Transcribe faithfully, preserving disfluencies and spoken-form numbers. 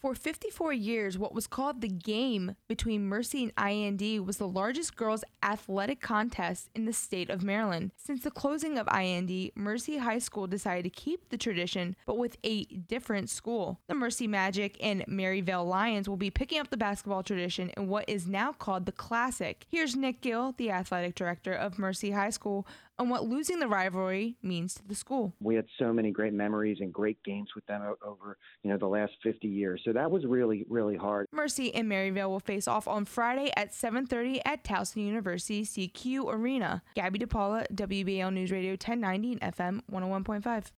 For fifty-four years, what was called the game between Mercy and I A N D was the largest girls' athletic contest in the state of Maryland. Since the closing of I A N D, Mercy High School decided to keep the tradition, but with a different school. The Mercy Magic and Maryvale Lions will be picking up the basketball tradition in what is now called the Classic. Here's Nick Gill, the athletic director of Mercy High School, on what losing the rivalry means to the school. We had so many great memories and great games with them over, you know, the last fifty years. So that was really, really hard. Mercy and Maryvale will face off on Friday at seven thirty at Towson University C Q Arena. Gabby DePaula, W B L News Radio ten ninety and F M one oh one point five.